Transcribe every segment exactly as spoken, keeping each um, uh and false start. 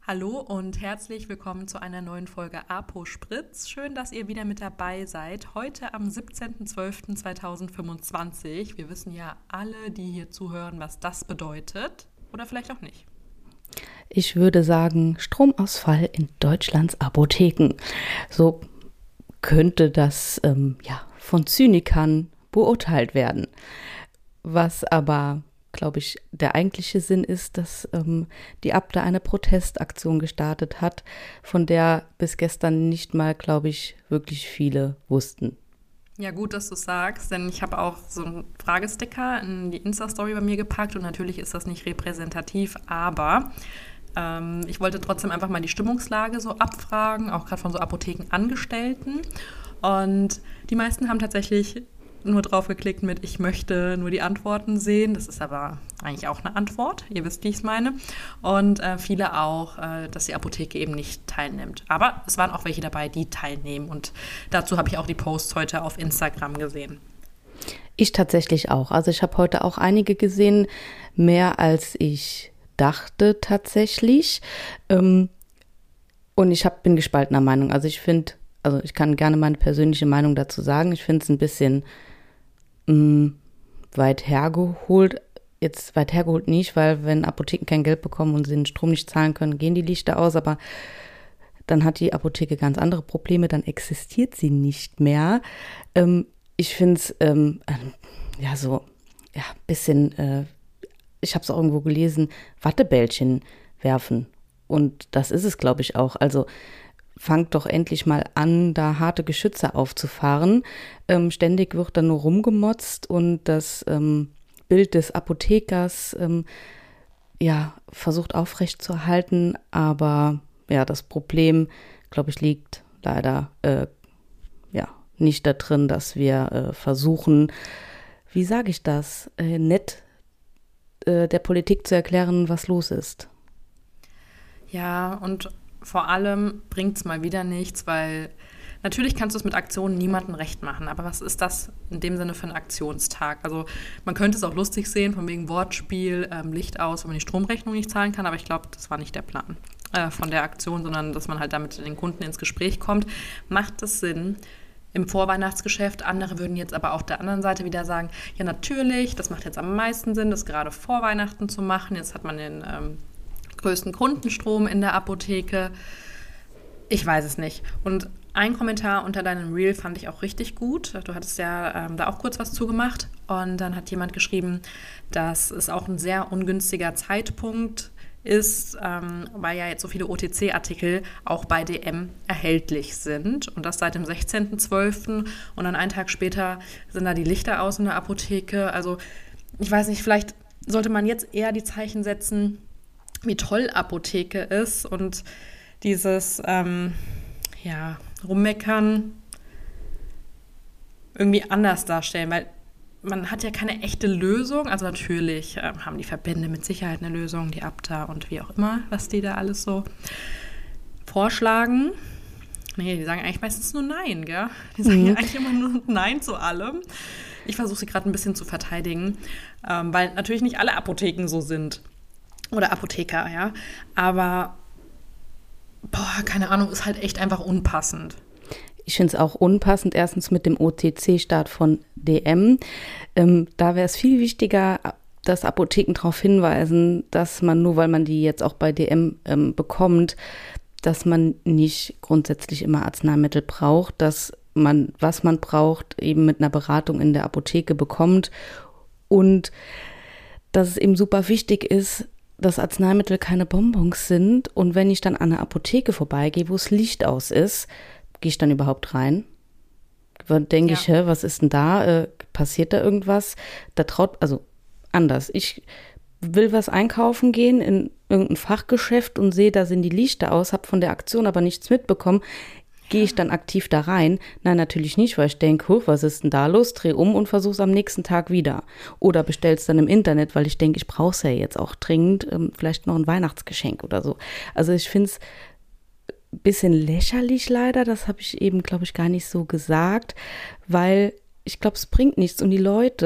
Hallo und herzlich willkommen zu einer neuen Folge Apo Spritz. Schön, dass ihr wieder mit dabei seid. Heute am siebzehnten zwölften zweitausendfünfundzwanzig. Wir wissen ja alle, die hier zuhören, was das bedeutet. Oder vielleicht auch nicht. Ich würde sagen, Stromausfall in Deutschlands Apotheken. So könnte das ähm, ja, von Zynikern beurteilt werden. Was aber, glaube ich, der eigentliche Sinn ist, dass ähm, die Abda eine Protestaktion gestartet hat, von der bis gestern nicht mal, glaube ich, wirklich viele wussten. Ja, gut, dass du es sagst, denn ich habe auch so einen Fragesticker in die Insta-Story bei mir gepackt und natürlich ist das nicht repräsentativ, aber ähm, ich wollte trotzdem einfach mal die Stimmungslage so abfragen, auch gerade von so Apothekenangestellten, und die meisten haben tatsächlich nur drauf geklickt mit "Ich möchte nur die Antworten sehen". Das ist aber eigentlich auch eine Antwort. Ihr wisst, wie ich es meine. Und äh, viele auch, äh, dass die Apotheke eben nicht teilnimmt. Aber es waren auch welche dabei, die teilnehmen. Und dazu habe ich auch die Posts heute auf Instagram gesehen. Ich tatsächlich auch. Also ich habe heute auch einige gesehen, mehr als ich dachte tatsächlich. Ähm, und ich hab, bin gespaltener Meinung. Also ich finde, also ich kann gerne meine persönliche Meinung dazu sagen. Ich finde es ein bisschen mh, weit hergeholt. Jetzt weit hergeholt nicht, weil wenn Apotheken kein Geld bekommen und sie den Strom nicht zahlen können, gehen die Lichter aus. Aber dann hat die Apotheke ganz andere Probleme. Dann existiert sie nicht mehr. Ähm, ich finde es ähm, ja so ja bisschen, äh, ich habe es auch irgendwo gelesen, Wattebällchen werfen. Und das ist es, glaube ich, auch. Also fangt doch endlich mal an, da harte Geschütze aufzufahren. Ähm, ständig wird da nur rumgemotzt und das ähm, Bild des Apothekers ähm, ja, versucht aufrechtzuerhalten. Aber ja, das Problem, glaube ich, liegt leider äh, ja, nicht da drin, dass wir äh, versuchen, wie sage ich das, äh, nett äh, der Politik zu erklären, was los ist. Ja, und vor allem bringt es mal wieder nichts, weil natürlich kannst du es mit Aktionen niemandem recht machen, aber was ist das in dem Sinne für ein Aktionstag? Also man könnte es auch lustig sehen, von wegen Wortspiel, ähm, Licht aus, wenn man die Stromrechnung nicht zahlen kann, aber ich glaube, das war nicht der Plan äh, von der Aktion, sondern dass man halt damit den Kunden ins Gespräch kommt. Macht es Sinn im Vorweihnachtsgeschäft? Andere würden jetzt aber auf der anderen Seite wieder sagen, ja natürlich, das macht jetzt am meisten Sinn, das gerade vor Weihnachten zu machen. Jetzt hat man den ähm, größten Kundenstrom in der Apotheke. Ich weiß es nicht. Und ein Kommentar unter deinem Reel fand ich auch richtig gut. Du hattest ja ähm, da auch kurz was zugemacht. Und dann hat jemand geschrieben, dass es auch ein sehr ungünstiger Zeitpunkt ist, ähm, weil ja jetzt so viele O T C-Artikel auch bei D M erhältlich sind. Und das seit dem sechzehnten zwölften Und dann einen Tag später sind da die Lichter aus in der Apotheke. Also ich weiß nicht, vielleicht sollte man jetzt eher die Zeichen setzen, wie toll Apotheke ist und dieses ähm, ja, Rummeckern irgendwie anders darstellen, weil man hat ja keine echte Lösung. Also natürlich äh, haben die Verbände mit Sicherheit eine Lösung, die Abda und wie auch immer, was die da alles so vorschlagen. Nee, die sagen eigentlich meistens nur Nein, gell? Die sagen ja eigentlich immer nur Nein zu allem. Ich versuche sie gerade ein bisschen zu verteidigen, ähm, weil natürlich nicht alle Apotheken so sind. Oder Apotheker, ja. Aber, boah, keine Ahnung, ist halt echt einfach unpassend. Ich finde es auch unpassend, erstens mit dem O T C-Start von D M. Ähm, da wäre es viel wichtiger, dass Apotheken darauf hinweisen, dass man, nur weil man die jetzt auch bei D M ähm, bekommt, dass man nicht grundsätzlich immer Arzneimittel braucht, dass man, was man braucht, eben mit einer Beratung in der Apotheke bekommt. Und dass es eben super wichtig ist, dass Arzneimittel keine Bonbons sind. Und wenn ich dann an einer Apotheke vorbeigehe, wo das Licht aus ist, gehe ich dann überhaupt rein? Denke ja. ich, hä, was ist denn da? Äh, passiert da irgendwas? Da traut, also anders. Ich will was einkaufen gehen in irgendein Fachgeschäft und sehe, da sind die Lichter aus, habe von der Aktion aber nichts mitbekommen. Gehe ich dann aktiv da rein? Nein, natürlich nicht, weil ich denke, huh, was ist denn da los? Dreh um und versuche es am nächsten Tag wieder. Oder bestell's dann im Internet, weil ich denke, ich brauche es ja jetzt auch dringend, ähm, vielleicht noch ein Weihnachtsgeschenk oder so. Also ich finde es ein bisschen lächerlich leider, das habe ich eben, glaube ich, gar nicht so gesagt, weil ich glaube, es bringt nichts und die Leute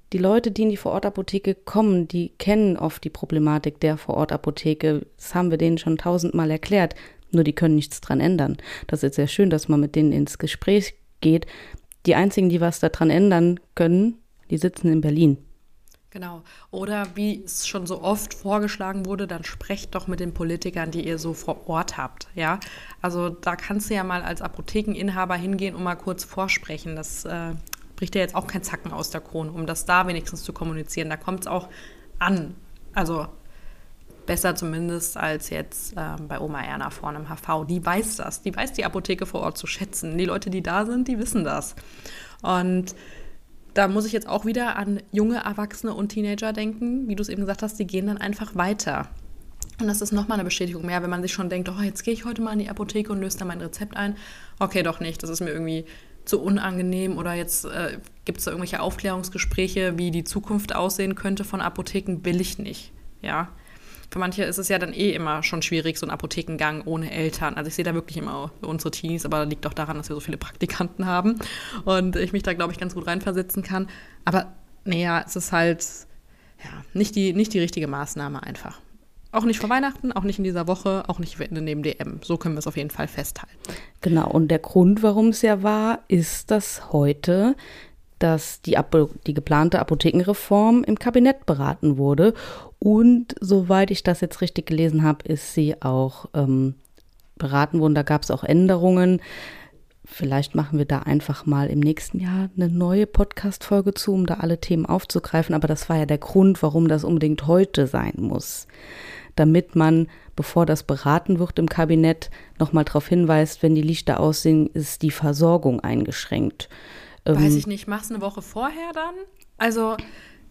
die Leute, die in die Vorortapotheke kommen, die kennen oft die Problematik der Vorortapotheke. Das haben wir denen schon tausendmal erklärt, nur die können nichts dran ändern. Das ist sehr schön, dass man mit denen ins Gespräch geht. Die einzigen, die was daran ändern können, die sitzen in Berlin. Genau. Oder wie es schon so oft vorgeschlagen wurde, dann sprecht doch mit den Politikern, die ihr so vor Ort habt. Ja, also da kannst du ja mal als Apothekeninhaber hingehen und mal kurz vorsprechen. Das äh, bricht ja jetzt auch kein Zacken aus der Krone, um das da wenigstens zu kommunizieren. Da kommt es auch an. Also besser zumindest als jetzt äh, bei Oma Erna vorne im H V. Die weiß das. Die weiß die Apotheke vor Ort zu schätzen. Die Leute, die da sind, die wissen das. Und da muss ich jetzt auch wieder an junge Erwachsene und Teenager denken. Wie du es eben gesagt hast, die gehen dann einfach weiter. Und das ist nochmal eine Bestätigung mehr, wenn man sich schon denkt, oh, jetzt gehe ich heute mal in die Apotheke und löse da mein Rezept ein. Okay, doch nicht, das ist mir irgendwie zu unangenehm. Oder jetzt äh, gibt es da irgendwelche Aufklärungsgespräche, wie die Zukunft aussehen könnte von Apotheken, will ich nicht. Ja. Für manche ist es ja dann eh immer schon schwierig, so ein Apothekengang ohne Eltern. Also ich sehe da wirklich immer unsere Teenies, aber das liegt auch daran, dass wir so viele Praktikanten haben und ich mich da, glaube ich, ganz gut reinversetzen kann. Aber naja, es ist halt ja, nicht die, nicht die richtige Maßnahme einfach. Auch nicht vor Weihnachten, auch nicht in dieser Woche, auch nicht neben D M. So können wir es auf jeden Fall festhalten. Genau, und der Grund, warum es ja war, ist, dass heute dass die, Apo- die geplante Apothekenreform im Kabinett beraten wurde. Und soweit ich das jetzt richtig gelesen habe, ist sie auch ähm, beraten worden. Da gab es auch Änderungen. Vielleicht machen wir da einfach mal im nächsten Jahr eine neue Podcast-Folge zu, um da alle Themen aufzugreifen. Aber das war ja der Grund, warum das unbedingt heute sein muss. Damit man, bevor das beraten wird im Kabinett, nochmal darauf hinweist, wenn die Lichter aussehen, ist die Versorgung eingeschränkt. Weiß ich nicht, mach's eine Woche vorher dann? Also,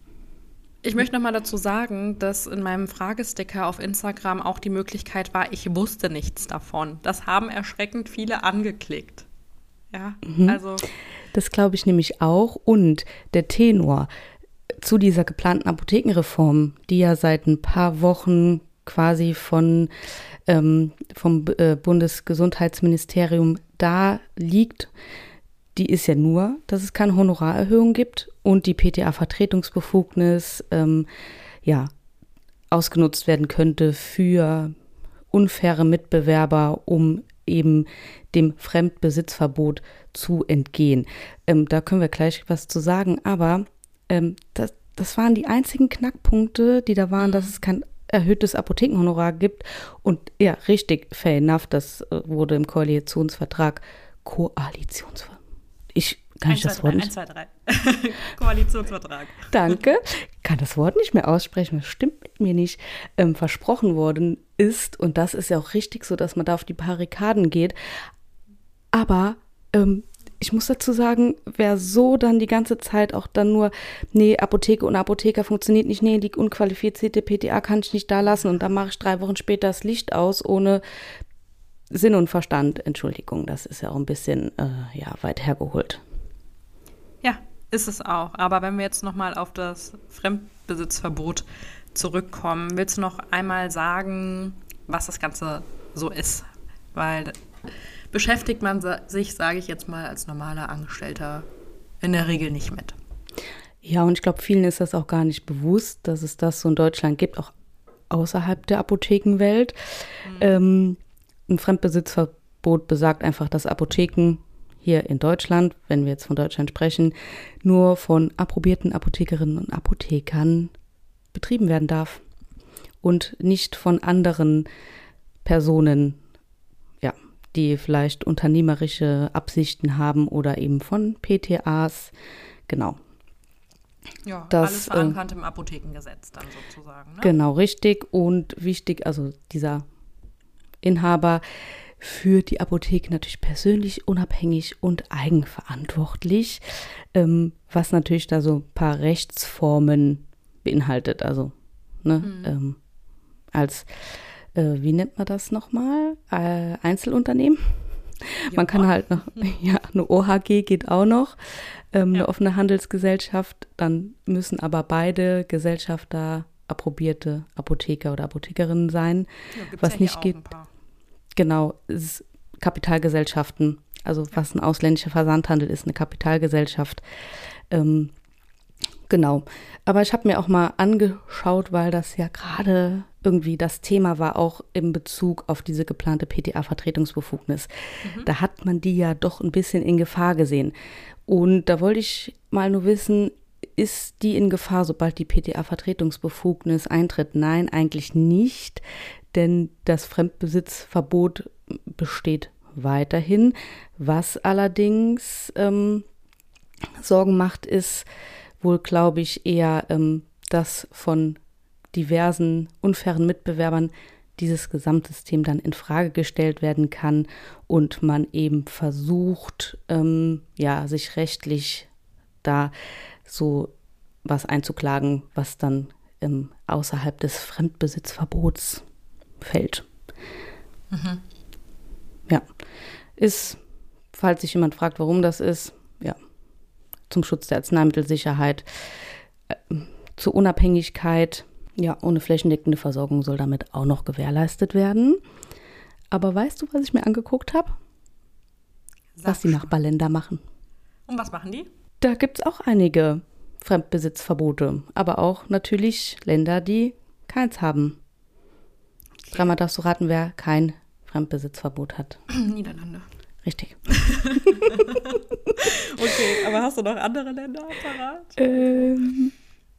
ich möchte noch mal dazu sagen, dass in meinem Fragesticker auf Instagram auch die Möglichkeit war, ich wusste nichts davon. Das haben erschreckend viele angeklickt. Ja, mhm. also. Das glaube ich nämlich auch. Und der Tenor zu dieser geplanten Apothekenreform, die ja seit ein paar Wochen quasi von, ähm, vom äh, Bundesgesundheitsministerium da liegt, die ist ja nur, dass es keine Honorarerhöhung gibt und die P T A-Vertretungsbefugnis ähm, ja, ausgenutzt werden könnte für unfaire Mitbewerber, um eben dem Fremdbesitzverbot zu entgehen. Ähm, da können wir gleich was zu sagen, aber ähm, das, das waren die einzigen Knackpunkte, die da waren, dass es kein erhöhtes Apothekenhonorar gibt. Und ja, richtig, fair enough, das äh, wurde im Koalitionsvertrag, Koalitionsvertrag. Ich kann ich das Wort nicht. eins, zwei, drei. Koalitionsvertrag. Danke. Kann das Wort nicht mehr aussprechen. Das stimmt mit mir nicht. Ähm, versprochen worden ist, und das ist ja auch richtig so, dass man da auf die Barrikaden geht. Aber ähm, ich muss dazu sagen, wer so dann die ganze Zeit auch dann nur, nee, Apotheke und Apotheker funktioniert nicht, nee, die unqualifizierte P T A kann ich nicht da lassen und dann mache ich drei Wochen später das Licht aus, ohne Sinn und Verstand, Entschuldigung, das ist ja auch ein bisschen äh, ja, weit hergeholt. Ja, ist es auch. Aber wenn wir jetzt nochmal auf das Fremdbesitzverbot zurückkommen, willst du noch einmal sagen, was das Ganze so ist? Weil beschäftigt man sich, sage ich jetzt mal, als normaler Angestellter in der Regel nicht mit. Ja, und ich glaube, vielen ist das auch gar nicht bewusst, dass es das so in Deutschland gibt, auch außerhalb der Apothekenwelt. Mhm. Ähm, Ein Fremdbesitzverbot besagt einfach, dass Apotheken hier in Deutschland, wenn wir jetzt von Deutschland sprechen, nur von approbierten Apothekerinnen und Apothekern betrieben werden darf und nicht von anderen Personen, ja, die vielleicht unternehmerische Absichten haben oder eben von P T As, genau. Ja, das, alles verankert äh, im Apothekengesetz dann sozusagen. Ne? Genau, richtig und wichtig, also dieser Inhaber führt die Apotheke natürlich persönlich, unabhängig und eigenverantwortlich, ähm, was natürlich da so ein paar Rechtsformen beinhaltet. Also ne, mhm. ähm, als, äh, wie nennt man das nochmal? Äh, Einzelunternehmen. Ja. Man kann halt noch, ja, eine O H G geht auch noch, ähm, ja. eine offene Handelsgesellschaft. Dann müssen aber beide Gesellschafter approbierte Apotheker oder Apothekerinnen sein. Ja, gibt's was ja nicht hier geht. Auch ein paar. Genau, ist Kapitalgesellschaften. Also was ein ausländischer Versandhandel ist, eine Kapitalgesellschaft. Ähm, Genau. Aber ich habe mir auch mal angeschaut, weil das ja gerade irgendwie das Thema war, auch in Bezug auf diese geplante P T A-Vertretungsbefugnis. Mhm. Da hat man die ja doch ein bisschen in Gefahr gesehen. Und da wollte ich mal nur wissen, ist die in Gefahr, sobald die P T A-Vertretungsbefugnis eintritt? Nein, eigentlich nicht, denn das Fremdbesitzverbot besteht weiterhin. Was allerdings ähm, Sorgen macht, ist wohl, glaube ich, eher, ähm, dass von diversen unfairen Mitbewerbern dieses Gesamtsystem dann in Frage gestellt werden kann und man eben versucht, ähm, ja, sich rechtlich da so was einzuklagen, was dann ähm, außerhalb des Fremdbesitzverbots fällt. Mhm. Ja, ist, falls sich jemand fragt, warum das ist, ja, zum Schutz der Arzneimittelsicherheit, äh, zur Unabhängigkeit. Ja, ohne flächendeckende Versorgung soll damit auch noch gewährleistet werden. Aber weißt du, was ich mir angeguckt habe? Was die Nachbarländer machen. Und was machen die? Da gibt es auch einige Fremdbesitzverbote, aber auch natürlich Länder, die keins haben. Okay. Dreimal darfst du raten, wer kein Fremdbesitzverbot hat. Niederlande. Richtig. Okay, aber hast du noch andere Länder parat? Ähm,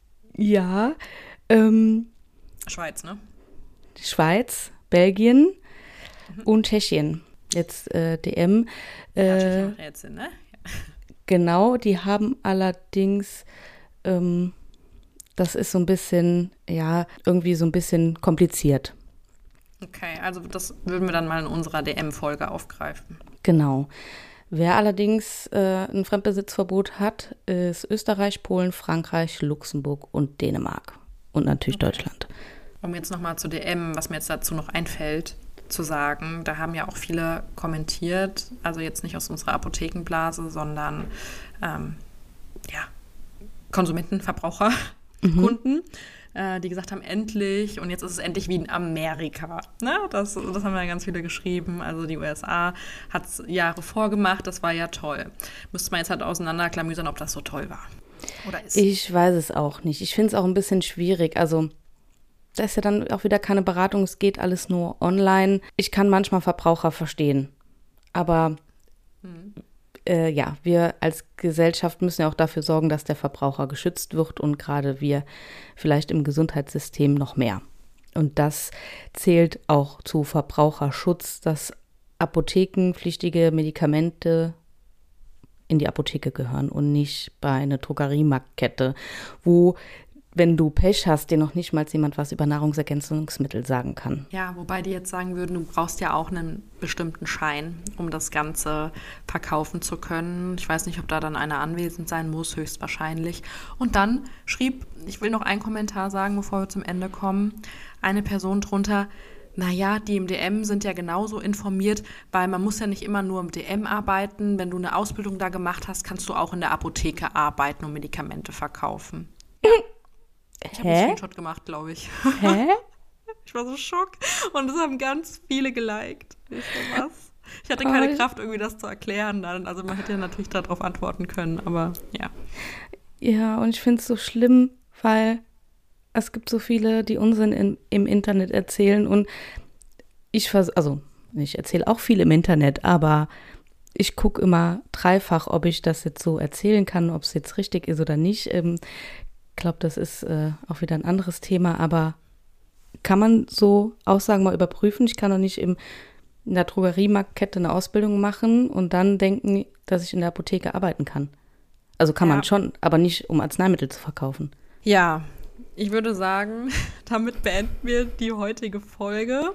ja. Ähm, Schweiz, ne? Die Schweiz, Belgien mhm. und Tschechien. Jetzt äh, D M. Äh, ja, Tschechien macht jetzt Sinn, ne? Ja. Genau, die haben allerdings, ähm, das ist so ein bisschen, ja, irgendwie so ein bisschen kompliziert. Okay, also das würden wir dann mal in unserer D M-Folge aufgreifen. Genau. Wer allerdings äh, ein Fremdbesitzverbot hat, ist Österreich, Polen, Frankreich, Luxemburg und Dänemark. Und natürlich okay. Deutschland. Um jetzt nochmal zu D M, was mir jetzt dazu noch einfällt, zu sagen, da haben ja auch viele kommentiert, also jetzt nicht aus unserer Apothekenblase, sondern ähm, ja, Konsumenten, Verbraucher, mhm. Kunden, äh, die gesagt haben, endlich, und jetzt ist es endlich wie in Amerika. Ne? Das, das haben ja ganz viele geschrieben. Also die U S A hat es Jahre vorgemacht, das war ja toll. Müsste man jetzt halt auseinanderklamüsern, ob das so toll war. Oder ist. Ich weiß es auch nicht. Ich finde es auch ein bisschen schwierig. Also da ist ja dann auch wieder keine Beratung, es geht alles nur online. Ich kann manchmal Verbraucher verstehen, aber hm. äh, ja, wir als Gesellschaft müssen ja auch dafür sorgen, dass der Verbraucher geschützt wird und gerade wir vielleicht im Gesundheitssystem noch mehr. Und das zählt auch zu Verbraucherschutz, dass apothekenpflichtige Medikamente in die Apotheke gehören und nicht bei einer Drogeriemarktkette, wo, wenn du Pech hast, dir noch nicht mal jemand was über Nahrungsergänzungsmittel sagen kann. Ja, wobei die jetzt sagen würden, du brauchst ja auch einen bestimmten Schein, um das Ganze verkaufen zu können. Ich weiß nicht, ob da dann einer anwesend sein muss, höchstwahrscheinlich. Und dann schrieb, ich will noch einen Kommentar sagen, bevor wir zum Ende kommen, eine Person drunter: Naja, die im D M sind ja genauso informiert, weil man muss ja nicht immer nur im D M arbeiten. Wenn du eine Ausbildung da gemacht hast, kannst du auch in der Apotheke arbeiten und Medikamente verkaufen. Ja. Ich habe einen Screenshot gemacht, glaube ich. Hä? Ich war so schock. Und das haben ganz viele geliked. Ich, so, was? Ich hatte keine oh. Kraft, irgendwie das zu erklären dann. Also man hätte ja natürlich darauf antworten können, aber ja. Ja, und ich finde es so schlimm, weil es gibt so viele, die Unsinn in, im Internet erzählen und ich vers- also ich erzähle auch viel im Internet, aber ich gucke immer dreifach, ob ich das jetzt so erzählen kann, ob es jetzt richtig ist oder nicht. Ähm, ich glaube, das ist äh, auch wieder ein anderes Thema, aber kann man so Aussagen mal überprüfen? Ich kann doch nicht im, in der Drogeriemarktkette eine Ausbildung machen und dann denken, dass ich in der Apotheke arbeiten kann. Also kann ja. man schon, aber nicht, um Arzneimittel zu verkaufen. Ja, ich würde sagen, damit beenden wir die heutige Folge.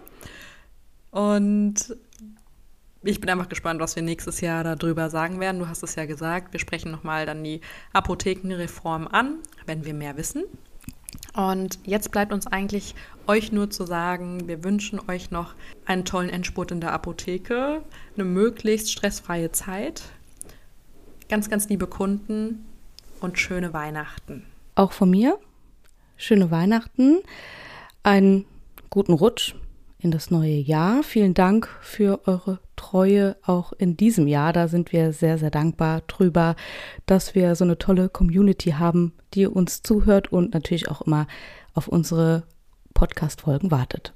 Und ich bin einfach gespannt, was wir nächstes Jahr darüber sagen werden. Du hast es ja gesagt, wir sprechen nochmal dann die Apothekenreform an, wenn wir mehr wissen. Und jetzt bleibt uns eigentlich euch nur zu sagen, wir wünschen euch noch einen tollen Endspurt in der Apotheke, eine möglichst stressfreie Zeit, ganz, ganz liebe Kunden und schöne Weihnachten. Auch von mir, schöne Weihnachten, einen guten Rutsch in das neue Jahr. Vielen Dank für eure Treue auch in diesem Jahr. Da sind wir sehr, sehr dankbar drüber, dass wir so eine tolle Community haben, die uns zuhört und natürlich auch immer auf unsere Podcast-Folgen wartet.